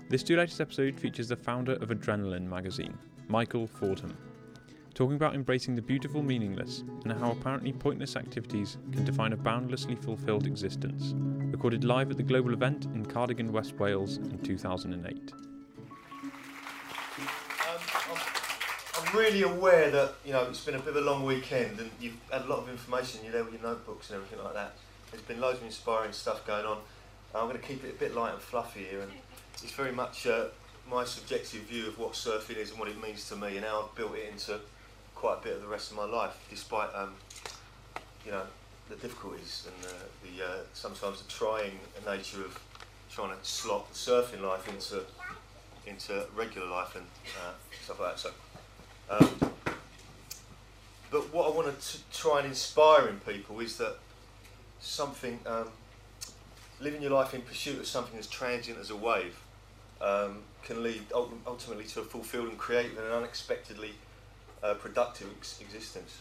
This two latest episode features the founder of Adrenaline magazine, Michael Fordham, talking about embracing the beautiful meaningless and how apparently pointless activities can define a boundlessly fulfilled existence, recorded live at the global event in Cardigan, West Wales in 2008. I'm really aware that, it's been a bit of a long weekend and you've had a lot of information, you're there with your notebooks and everything like that. There's been loads of inspiring stuff going on. I'm going to keep it a bit light and fluffy here, and it's very much my subjective view of what surfing is and what it means to me, and how I've built it into quite a bit of the rest of my life, despite the difficulties and sometimes the trying nature of trying to slot the surfing life into regular life and stuff like that. So, but what I want to try and inspire in people is that something, living your life in pursuit of something as transient as a wave can lead ultimately to a fulfilled and creative and an unexpectedly productive existence.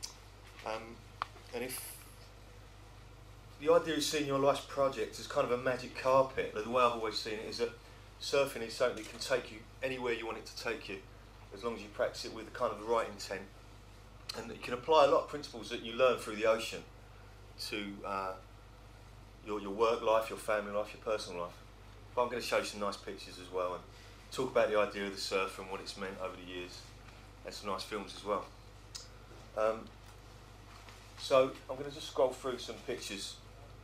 And if the idea of seeing your life's project as kind of a magic carpet, the way I've always seen it is that surfing is something that can take you anywhere you want it to take you, as long as you practice it with the kind of the right intent. And you can apply a lot of principles that you learn through the ocean to your work life, your family life, your personal life. But I'm going to show you some nice pictures as well and talk about the idea of the surf and what it's meant over the years, and some nice films as well. So I'm going to just scroll through some pictures.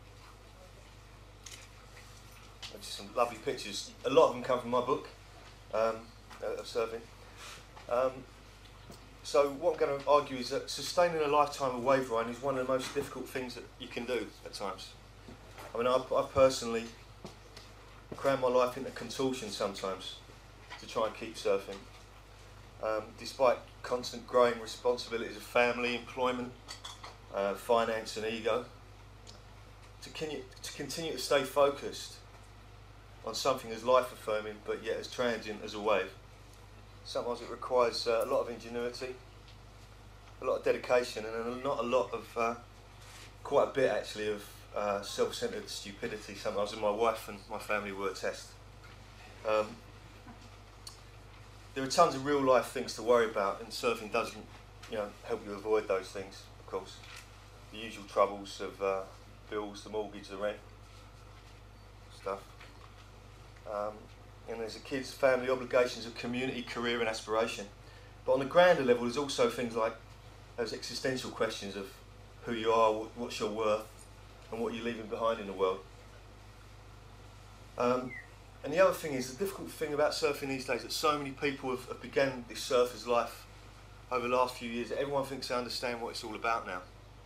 Just some lovely pictures. A lot of them come from my book of surfing. So what I'm going to argue is that sustaining a lifetime of wave riding is one of the most difficult things that you can do at times. I mean, I've personally crammed my life into contortion sometimes to try and keep surfing. Despite constant growing responsibilities of family, employment, finance and ego, to continue to stay focused on something as life-affirming but yet as transient as a wave. Sometimes it requires a lot of ingenuity, a lot of dedication, and not a lot of, quite a bit actually, of self-centered stupidity sometimes, and my wife and my family will attest. There are tons of real life things to worry about, and surfing doesn't help you avoid those things, of course. The usual troubles of bills, the mortgage, the rent, stuff. And there's the kids, family obligations of community, career and aspiration. But on a grander level, there's also things like those existential questions of who you are, what's your worth, and what you're leaving behind in the world. And the other thing is, the difficult thing about surfing these days, that so many people have begun this surfer's life over the last few years, that everyone thinks they understand what it's all about now.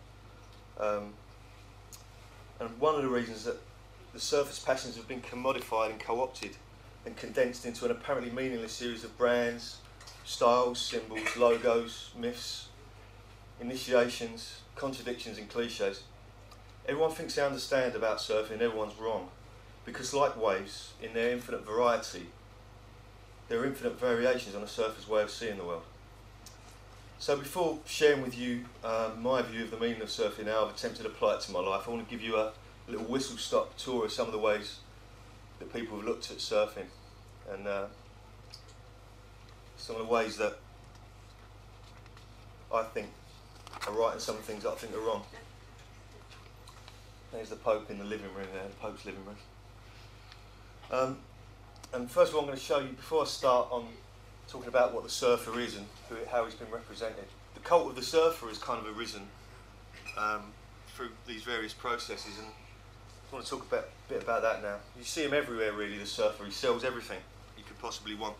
And one of the reasons that the surfer's passions have been commodified and co-opted and condensed into an apparently meaningless series of brands, styles, symbols, logos, myths, initiations, contradictions and cliches. Everyone thinks they understand about surfing, everyone's wrong. Because like waves, in their infinite variety, there are infinite variations on a surfer's way of seeing the world. So before sharing with you my view of the meaning of surfing, how I've attempted to apply it to my life, I want to give you a little whistle-stop tour of some of the ways that people have looked at surfing, and some of the ways that I think are right and some of the things that I think are wrong. There's the Pope in the living room there, the Pope's living room. And first of all, I'm going to show you, before I start on talking about what the surfer is and how he's been represented, the cult of the surfer has kind of arisen through these various processes, and I want to talk a bit about that now. You see him everywhere really, the surfer. He sells everything you could possibly want.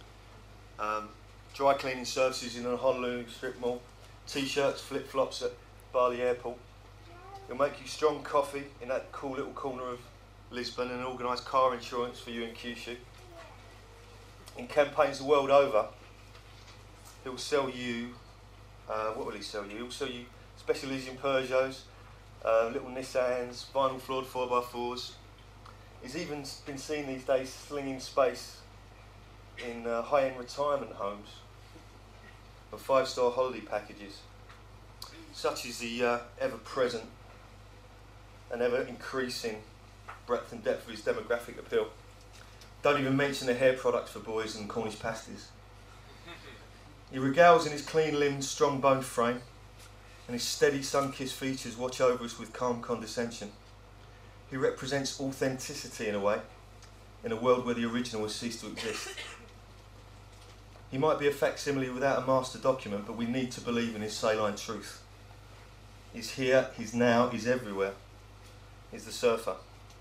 Dry cleaning services in a Honolulu strip mall, t-shirts, flip-flops at Bali Airport. He'll make you strong coffee in that cool little corner of Lisbon and organise car insurance for you in Kyushu. In campaigns the world over, he'll sell you, what will he sell you? He'll sell you special edition Peugeots, little Nissans, vinyl floored 4x4s. He's even been seen these days slinging space in high-end retirement homes and 5-star holiday packages. Such is the ever-present and ever-increasing breadth and depth of his demographic appeal. Don't even mention the hair products for boys and Cornish pasties. He regales in his clean-limbed, strong-boned frame, and his steady, sun-kissed features watch over us with calm condescension. He represents authenticity in a way, in a world where the original has ceased to exist. He might be a facsimile without a master document, but we need to believe in his saline truth. He's here, he's now, he's everywhere. He's the surfer.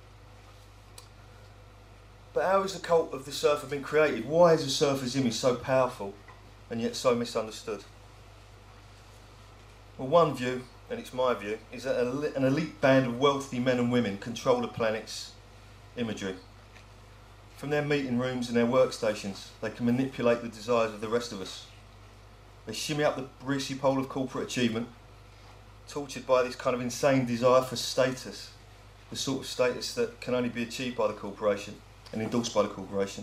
But how has the cult of the surfer been created? Why is the surfer's image so powerful and yet so misunderstood? Well, one view, and it's my view, is that an elite band of wealthy men and women control the planet's imagery. From their meeting rooms and their workstations, they can manipulate the desires of the rest of us. They shimmy up the greasy pole of corporate achievement, tortured by this kind of insane desire for status, the sort of status that can only be achieved by the corporation and endorsed by the corporation.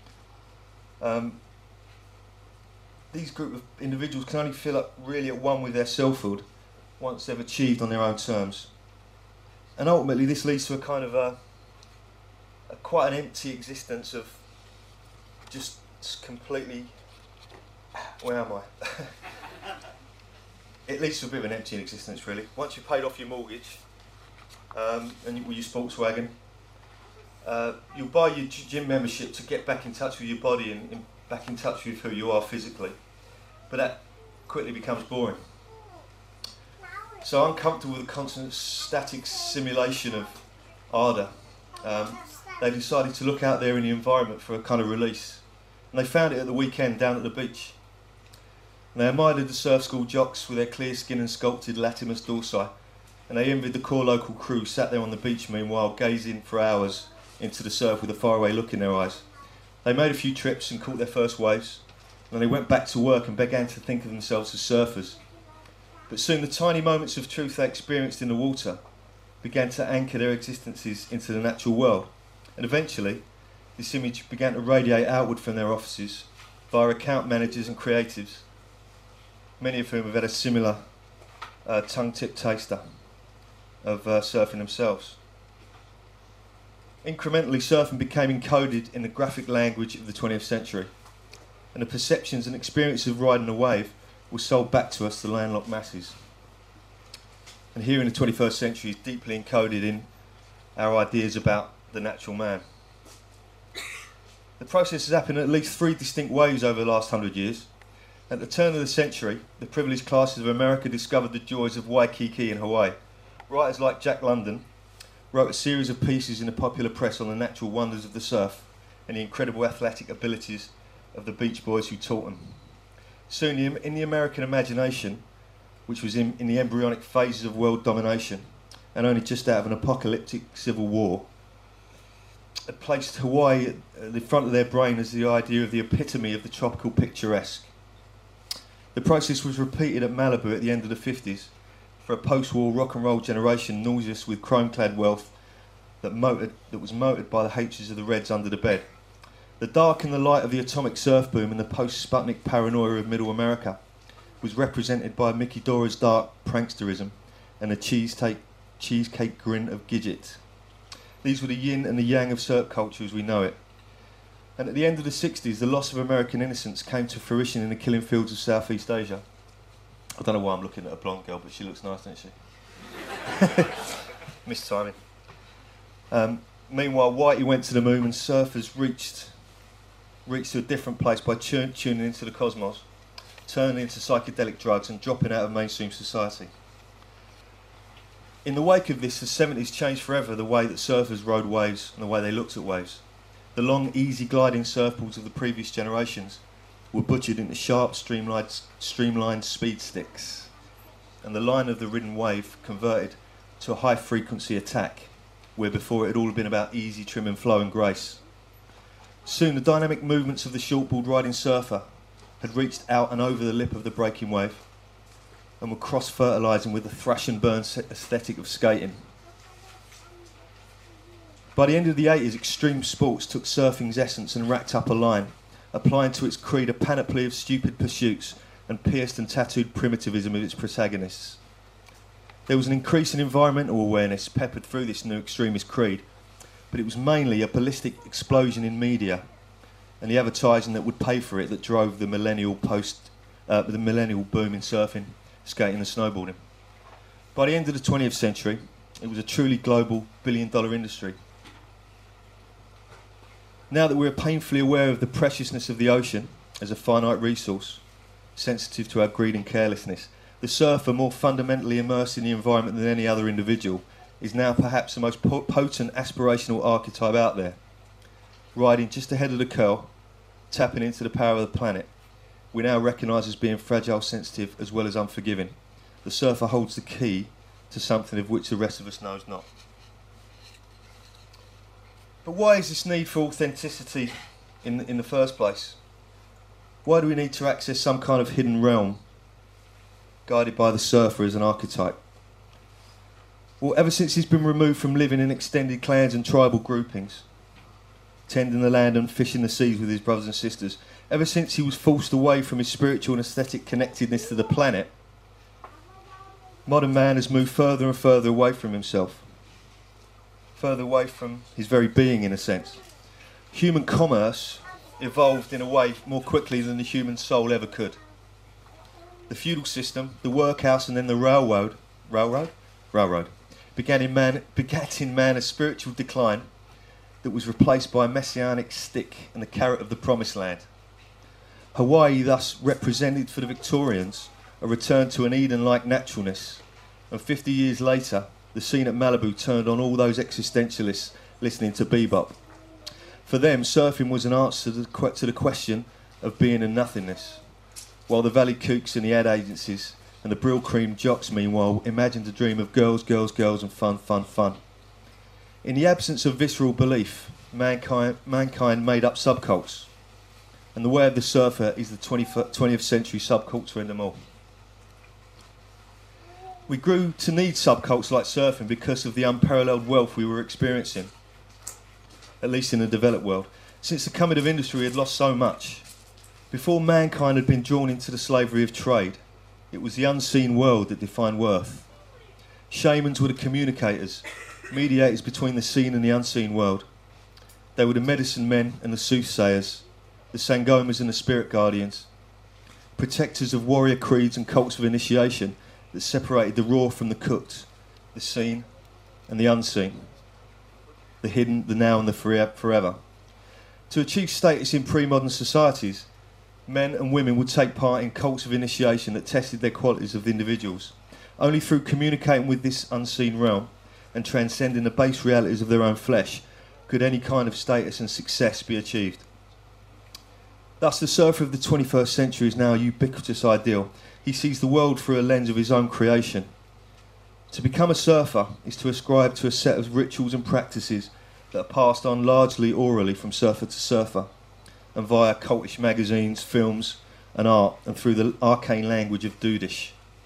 These group of individuals can only feel up really at one with their selfhood once they've achieved on their own terms. And ultimately this leads to a kind of quite an empty existence of just completely, where am I? It leads to a bit of an empty existence really. Once you've paid off your mortgage and with your Volkswagen, you'll buy your gym membership to get back in touch with your body and back in touch with who you are physically. But that quickly becomes boring. So uncomfortable with the constant static simulation of ardour, they decided to look out there in the environment for a kind of release. And they found it at the weekend down at the beach. And they admired the surf school jocks with their clear skin and sculpted latimus dorsi, and they envied the core local crew sat there on the beach meanwhile, gazing for hours into the surf with a faraway look in their eyes. They made a few trips and caught their first waves, and they went back to work and began to think of themselves as surfers. But soon the tiny moments of truth they experienced in the water began to anchor their existences into the natural world, and eventually this image began to radiate outward from their offices via account managers and creatives, many of whom have had a similar tongue-tip taster of surfing themselves. Incrementally, surfing became encoded in the graphic language of the 20th century, and the perceptions and experience of riding a wave were sold back to us, the landlocked masses. And here in the 21st century is deeply encoded in our ideas about the natural man. The process has happened in at least 3 distinct waves over the last 100 years. At the turn of the century, the privileged classes of America discovered the joys of Waikiki in Hawaii. Writers like Jack London wrote a series of pieces in the popular press on the natural wonders of the surf and the incredible athletic abilities of the beach boys who taught them. Soon, in the American imagination, which was in the embryonic phases of world domination and only just out of an apocalyptic civil war, had placed Hawaii at the front of their brain as the idea of the epitome of the tropical picturesque. The process was repeated at Malibu at the end of the 50s for a post-war rock and roll generation nauseous with chrome-clad wealth that was motored by the hatches of the Reds under the bed. The dark and the light of the atomic surf boom and the post-Sputnik paranoia of middle America was represented by Mickey Dora's dark pranksterism and the cheesecake grin of Gidget. These were the yin and the yang of surf culture as we know it. And at the end of the 60s, the loss of American innocence came to fruition in the killing fields of Southeast Asia. I don't know why I'm looking at a blonde girl, but she looks nice, doesn't she? Missed timing. Meanwhile, Whitey went to the moon and surfers reached to a different place by tuning into the cosmos, turning into psychedelic drugs and dropping out of mainstream society. In the wake of this, the 70s changed forever the way that surfers rode waves and the way they looked at waves. The long, easy gliding surfboards of the previous generations were butchered into sharp, streamlined speed sticks, and the line of the ridden wave converted to a high-frequency attack, where before it had all been about easy trim and flow and grace. Soon the dynamic movements of the shortboard riding surfer had reached out and over the lip of the breaking wave, and were cross-fertilising with the thrash and burn aesthetic of skating. By the end of the 80s, extreme sports took surfing's essence and racked up a line, applying to its creed a panoply of stupid pursuits and pierced and tattooed primitivism of its protagonists. There was an increase in environmental awareness peppered through this new extremist creed, but it was mainly a ballistic explosion in media and the advertising that would pay for it that drove the millennial boom in surfing, skating and snowboarding. By the end of the 20th century, it was a truly global billion-dollar industry. Now that we're painfully aware of the preciousness of the ocean as a finite resource, sensitive to our greed and carelessness, the surfer, more fundamentally immersed in the environment than any other individual, is now perhaps the most potent aspirational archetype out there. Riding just ahead of the curl, tapping into the power of the planet, we now recognise as being fragile, sensitive, as well as unforgiving. The surfer holds the key to something of which the rest of us knows not. But why is this need for authenticity in the first place? Why do we need to access some kind of hidden realm guided by the surfer as an archetype? Well, ever since he's been removed from living in extended clans and tribal groupings, tending the land and fishing the seas with his brothers and sisters, ever since he was forced away from his spiritual and aesthetic connectedness to the planet, modern man has moved further and further away from himself, further away from his very being, in a sense. Human commerce evolved in a way more quickly than the human soul ever could. The feudal system, the workhouse, and then the railroad begat in man a spiritual decline that was replaced by a messianic stick and the carrot of the promised land. Hawaii thus represented for the Victorians a return to an Eden-like naturalness, and 50 years later, the scene at Malibu turned on all those existentialists listening to bebop. For them, surfing was an answer to the question of being and nothingness, while the Valley Kooks and the ad agencies and the Brill Cream jocks, meanwhile, imagined a dream of girls, girls, girls and fun, fun, fun. In the absence of visceral belief, mankind made up subcults, and the way of the surfer is the 20th century subculture in them all. We grew to need subcults like surfing because of the unparalleled wealth we were experiencing, at least in the developed world. Since the coming of industry, we had lost so much. Before mankind had been drawn into the slavery of trade, it was the unseen world that defined worth. Shamans were the communicators, mediators between the seen and the unseen world. They were the medicine men and the soothsayers, the sangomas and the spirit guardians, protectors of warrior creeds and cults of initiation that separated the raw from the cooked, the seen and the unseen, the hidden, the now and the forever. To achieve status in pre-modern societies, men and women would take part in cults of initiation that tested their qualities of individuals. Only through communicating with this unseen realm and transcending the base realities of their own flesh could any kind of status and success be achieved. Thus, the surfer of the 21st century is now a ubiquitous ideal. He sees the world through a lens of his own creation. To become a surfer is to ascribe to a set of rituals and practices that are passed on largely orally from surfer to surfer, and via cultish magazines, films and art, and through the arcane language of Dudish.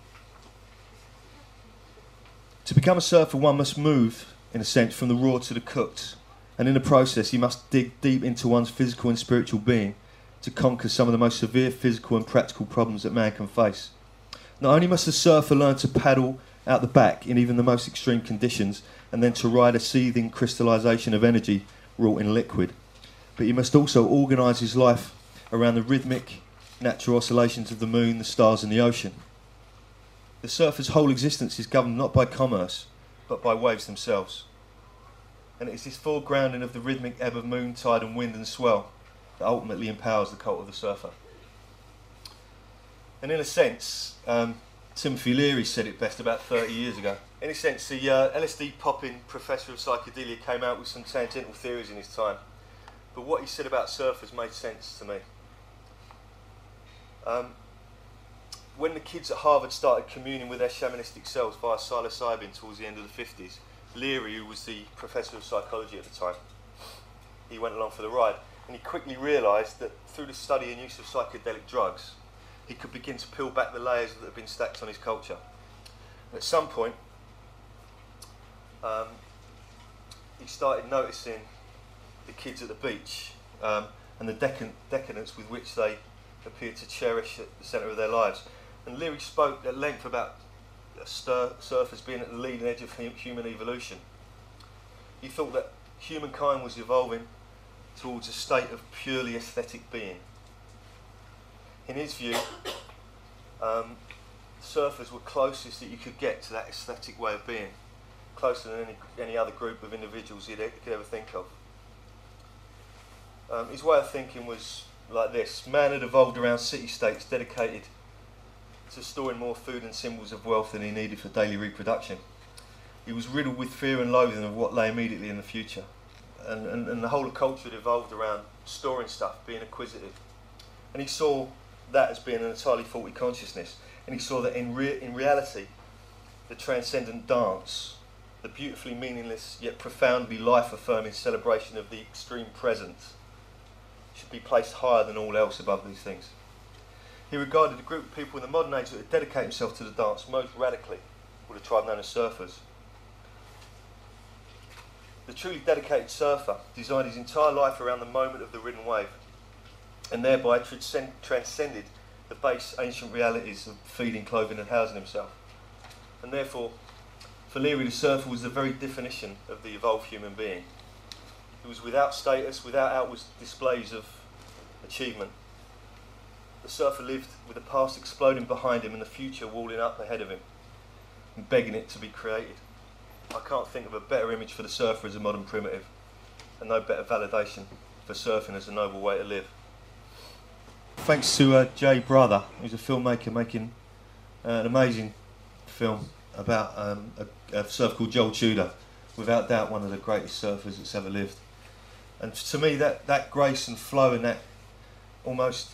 To become a surfer, one must move, in a sense, from the raw to the cooked, and in the process he must dig deep into one's physical and spiritual being to conquer some of the most severe physical and practical problems that man can face. Not only must the surfer learn to paddle out the back in even the most extreme conditions, and then to ride a seething crystallization of energy wrought in liquid, but he must also organise his life around the rhythmic, natural oscillations of the moon, the stars and the ocean. The surfer's whole existence is governed not by commerce, but by waves themselves. And it is this foregrounding of the rhythmic ebb of moon, tide and wind and swell that ultimately empowers the cult of the surfer. And in a sense, Timothy Leary said it best about 30 years ago. In a sense, the LSD popping professor of psychedelia came out with some tangential theories in his time. But what he said about surfers made sense to me. When the kids at Harvard started communing with their shamanistic selves via psilocybin towards the end of the 50s, Leary, who was the professor of psychology at the time, he went along for the ride, and he quickly realised that through the study and use of psychedelic drugs, he could begin to peel back the layers that had been stacked on his culture. And at some point, he started noticing the kids at the beach and the decadence with which they appeared to cherish at the centre of their lives. And Leary spoke at length about surfers being at the leading edge of human evolution. He thought that humankind was evolving towards a state of purely aesthetic being. In his view, surfers were closest that you could get to that aesthetic way of being, closer than any other group of individuals you could ever think of. His way of thinking was like this: man had evolved around city-states dedicated to storing more food and symbols of wealth than he needed for daily reproduction. He was riddled with fear and loathing of what lay immediately in the future. And the whole of culture had evolved around storing stuff, being acquisitive. And he saw that as being an entirely faulty consciousness. And he saw that in reality, the transcendent dance, the beautifully meaningless yet profoundly life-affirming celebration of the extreme present, should be placed higher than all else above these things. He regarded a group of people in the modern age that would dedicate themselves to the dance most radically, with a tribe known as surfers. The truly dedicated surfer designed his entire life around the moment of the ridden wave, and thereby transcended the base ancient realities of feeding, clothing and housing himself. And therefore, for Leary, the surfer was the very definition of the evolved human being. He was without status, without outward displays of achievement. The surfer lived with the past exploding behind him and the future walling up ahead of him, and begging it to be created. I can't think of a better image for the surfer as a modern primitive, and no better validation for surfing as a noble way to live. Thanks to Jay Brother, who's a filmmaker making an amazing film about a surfer called Joel Tudor, without doubt one of the greatest surfers that's ever lived. And to me, that grace and flow and that almost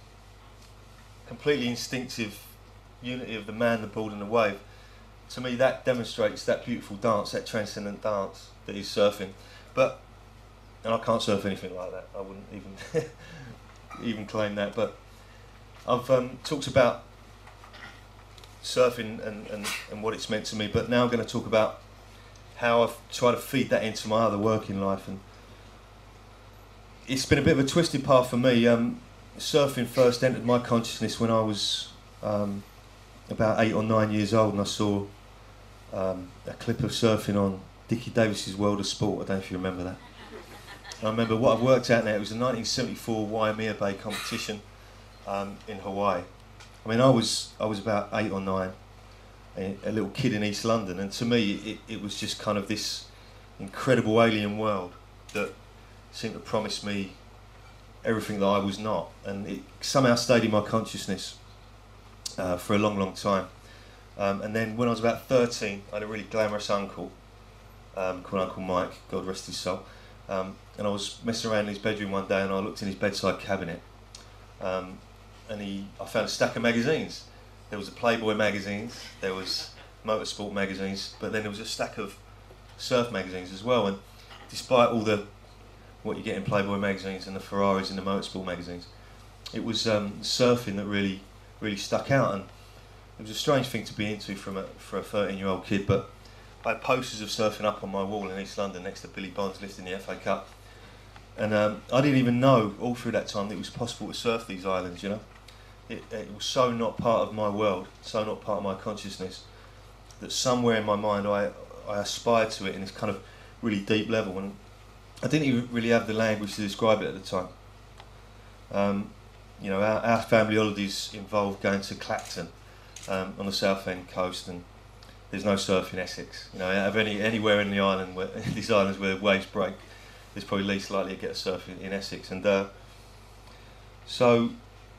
completely instinctive unity of the man, the board and the wave, to me that demonstrates that beautiful dance, that transcendent dance that is surfing. And I can't surf anything like that, I wouldn't even even claim that, but I've talked about surfing and what it's meant to me, but now I'm going to talk about how I've tried to feed that into my other work in life. And it's been a bit of a twisted path for me. Surfing first entered my consciousness when I was about 8 or 9 years old, and I saw a clip of surfing on Dickie Davis's World of Sport. I don't know if you remember that. I remember what I worked out now. It was a 1974 Waimea Bay competition in Hawaii. I mean, I was about 8 or 9, a little kid in East London, and to me it was just kind of this incredible alien world that seemed to promise me everything that I was not, and it somehow stayed in my consciousness for a long, long time. And then when I was about 13, I had a really glamorous uncle called Uncle Mike, God rest his soul, and I was messing around in his bedroom one day and I looked in his bedside cabinet, and I found a stack of magazines. There was the Playboy magazines, there was motorsport magazines, but then there was a stack of surf magazines as well. And despite all what you get in Playboy magazines and the Ferraris and the motorsport magazines, it was surfing that really stuck out. And it was a strange thing to be into for a 13-year-old kid, but I had posters of surfing up on my wall in East London next to Billy Bonds lifting the FA Cup. And I didn't even know all through that time that it was possible to surf these islands, you know. It was so not part of my world, so not part of my consciousness, that somewhere in my mind I aspired to it in this kind of really deep level, and I didn't even really have the language to describe it at the time. You know, our family holidays involved going to Clacton on the South End coast, and there's no surf in Essex. You know, anywhere in the island where these islands where waves break, there's probably least likely to get a surf in Essex. And so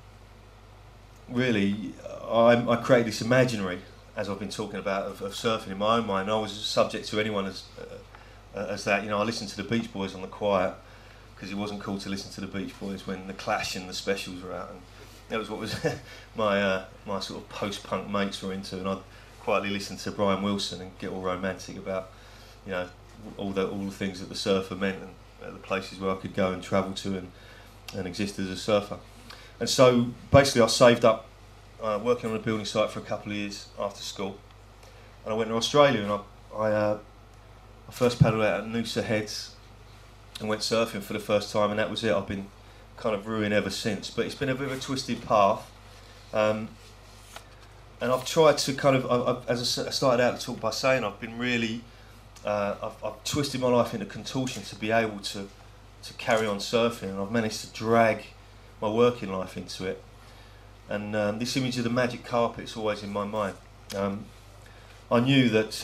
really, I created this imaginary, as I've been talking about, of surfing in my own mind. I was subject to anyone as that. You know, I listened to the Beach Boys on the quiet, because it wasn't cool to listen to the Beach Boys when the Clash and the Specials were out, and that was what was my sort of post-punk mates were into, and I'd quietly listen to Brian Wilson and get all romantic about, you know, all the things that the surfer meant and the places where I could go and travel to and exist as a surfer. And so basically I saved up working on a building site for a couple of years after school, and I went to Australia, and I first paddled out at Noosa Heads and went surfing for the first time, and that was it. I've been kind of ruined ever since, but it's been a bit of a twisted path, and I've tried to kind of, as I started out to talk by saying, I've been really I've twisted my life into contortion to be able to carry on surfing, and I've managed to drag my working life into it. And this image of the magic carpet is always in my mind. I knew that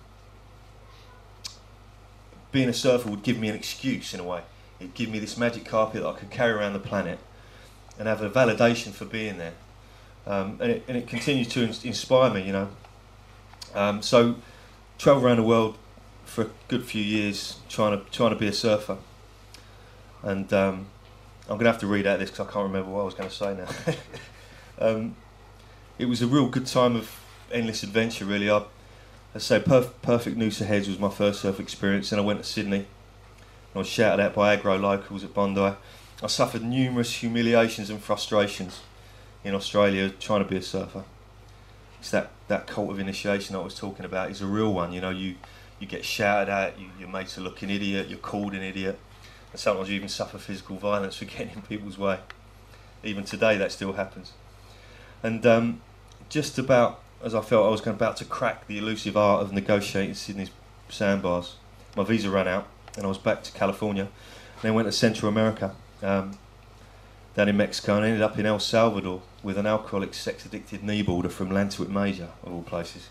being a surfer would give me an excuse in a way. It'd give me this magic carpet that I could carry around the planet and have a validation for being there. And it continues to inspire me, you know. So travel around the world for a good few years trying to be a surfer. And I'm going to have to read out this because I can't remember what I was going to say now. It was a real good time of endless adventure, really. I say Perfect Noosa Heads was my first surf experience, and I went to Sydney. And I was shouted at by aggro locals at Bondi. I suffered numerous humiliations and frustrations in Australia trying to be a surfer. It's that cult of initiation I was talking about is a real one. You know, you get shouted at, you're made to look an idiot, you're called an idiot, and sometimes you even suffer physical violence for getting in people's way. Even today that still happens. And just about as I felt I was about to crack the elusive art of negotiating Sydney's sandbars, my visa ran out and I was back to California. And then went to Central America, down in Mexico, and ended up in El Salvador with an alcoholic, sex-addicted kneeboarder from Lantuit Major, of all places.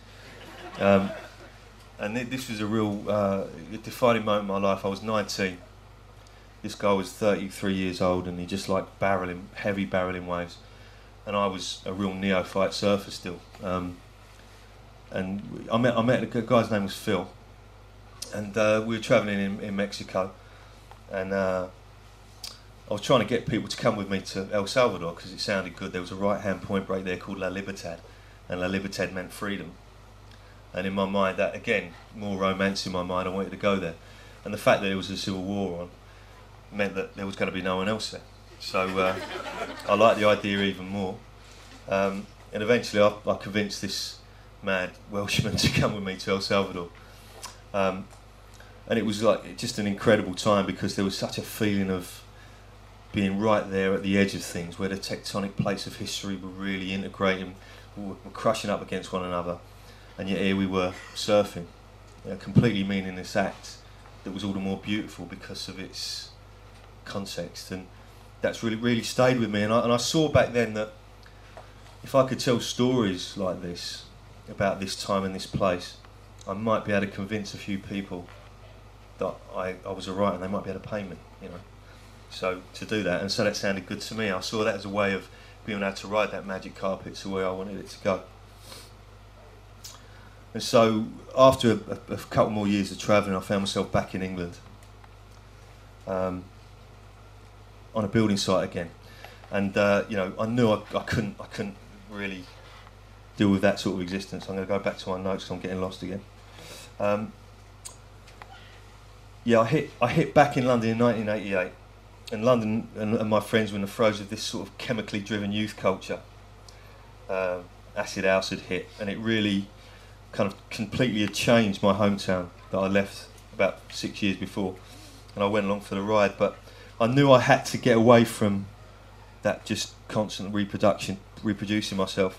And this was a real defining moment in my life. I was 19. This guy was 33 years old, and he just liked heavy barreling waves. And I was a real neophyte surfer still. And I met a guy's name was Phil, and we were travelling in Mexico, and I was trying to get people to come with me to El Salvador because it sounded good. There was a right-hand point break there called La Libertad, and La Libertad meant freedom. And in my mind, that again, more romance in my mind, I wanted to go there. And the fact that there was a civil war on meant that there was going to be no one else there. So I liked the idea even more. And eventually I convinced this mad Welshman to come with me to El Salvador. And it was like just an incredible time because there was such a feeling of being right there at the edge of things where the tectonic plates of history were really integrating, were crushing up against one another. And yet here we were surfing, a completely meaningless act that was all the more beautiful because of its context. And that's really stayed with me. And I saw back then that if I could tell stories like this about this time and this place, I might be able to convince a few people that I was alright and they might be able to pay me, you know. So to do that, and so that sounded good to me. I saw that as a way of being able to ride that magic carpet to where I wanted it to go. And so after a couple more years of travelling, I found myself back in England on a building site again. And you know, I knew I couldn't really deal with that sort of existence. I'm going to go back to my notes because I'm getting lost again. Yeah, I hit back in London in 1988, and London and my friends were in the throes of this sort of chemically driven youth culture. Acid house had hit, and it really kind of completely had changed my hometown that I left about 6 years before, and I went along for the ride. But I knew I had to get away from that just constant reproducing myself.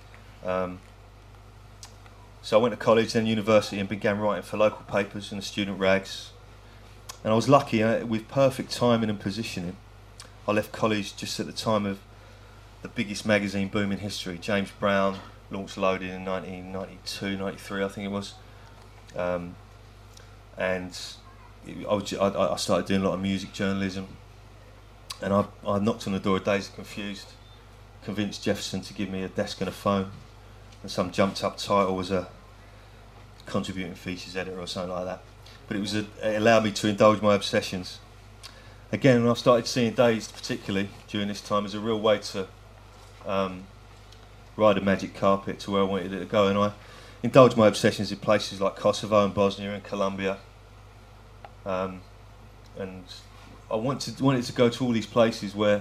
So I went to college, then university, and began writing for local papers and the student rags. And I was lucky with perfect timing and positioning. I left college just at the time of the biggest magazine boom in history. James Brown launched Loaded in 1992, 93, I think it was. And I started doing a lot of music journalism. And I knocked on the door of Dazed and Confused, convinced Jefferson to give me a desk and a phone, and some jumped up title was a contributing features editor or something like that. But it allowed me to indulge my obsessions. Again, when I started seeing Dazed, particularly during this time, as a real way to ride a magic carpet to where I wanted it to go. And I indulged my obsessions in places like Kosovo and Bosnia and Colombia. And I wanted to go to all these places where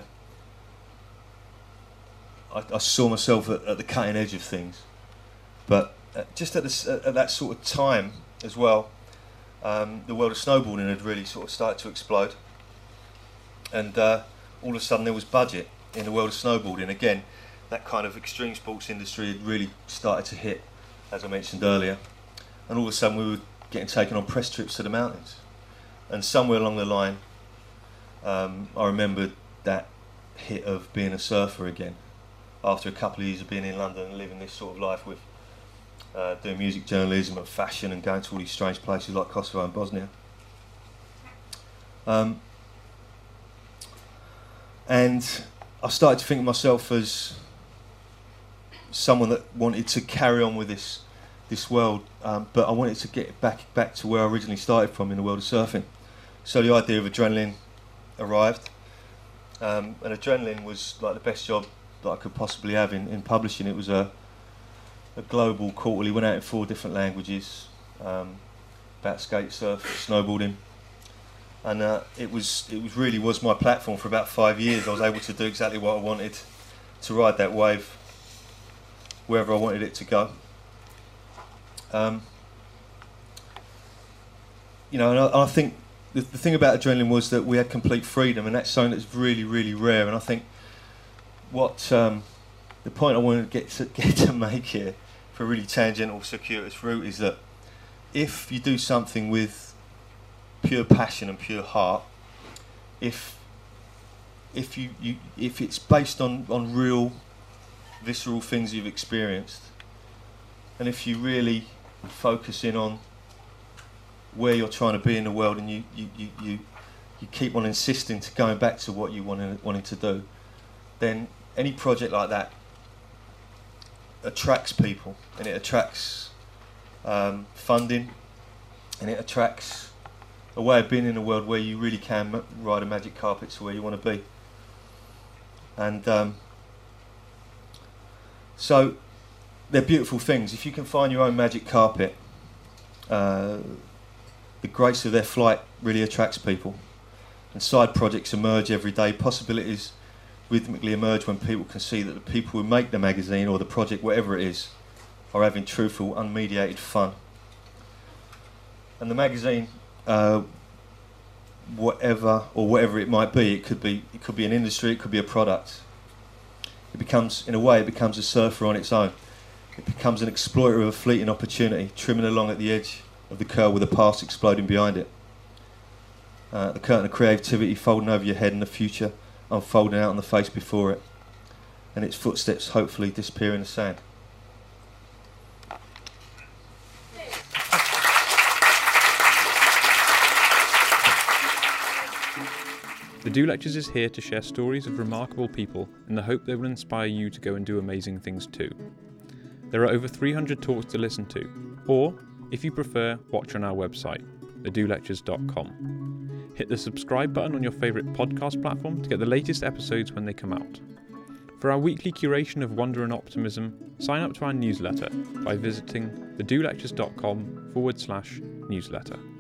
I saw myself at the cutting edge of things. But just at that sort of time as well, the world of snowboarding had really sort of started to explode. And all of a sudden there was budget in the world of snowboarding. Again, that kind of extreme sports industry had really started to hit, as I mentioned earlier. And all of a sudden we were getting taken on press trips to the mountains. And somewhere along the line, I remembered that hit of being a surfer again, after a couple of years of being in London and living this sort of life with doing music journalism and fashion and going to all these strange places like Kosovo and Bosnia. And I started to think of myself as someone that wanted to carry on with this world, but I wanted to get back to where I originally started from in the world of surfing. So the idea of Adrenaline arrived, and Adrenaline was like the best job that I could possibly have in publishing. It was a global quarterly, went out in 4 different languages, about skate, surf, snowboarding, and it really was my platform for about 5 years. I was able to do exactly what I wanted, to ride that wave wherever I wanted it to go. You know, and I think the thing about Adrenaline was that we had complete freedom, and that's something that's really, really rare. And I think what the point I wanted to get to make here, for a really tangential, circuitous route, is that if you do something with pure passion and pure heart, if it's based on real visceral things you've experienced, and if you really focus in on where you're trying to be in the world, and you keep on insisting to going back to what you wanting to do, then any project like that attracts people, and it attracts funding, and it attracts a way of being in a world where you really can ride a magic carpet to where you want to be. And so they're beautiful things. If you can find your own magic carpet, the grace of their flight really attracts people, and side projects emerge every day. Possibilities rhythmically emerge when people can see that the people who make the magazine or the project, whatever it is, are having truthful, unmediated fun. And the magazine, whatever it might be, it could be an industry, it could be a product. It becomes a surfer on its own. It becomes an exploiter of a fleeting opportunity, trimming along at the edge of the curve with the past exploding behind it. The curtain of creativity folding over your head and the future unfolding out on the face before it, and its footsteps hopefully disappear in the sand. The Do Lectures is here to share stories of remarkable people in the hope they will inspire you to go and do amazing things too. There are over 300 talks to listen to, or, if you prefer, watch on our website, thedolectures.com. Hit the subscribe button on your favourite podcast platform to get the latest episodes when they come out. For our weekly curation of wonder and optimism, sign up to our newsletter by visiting thedolectures.com/newsletter.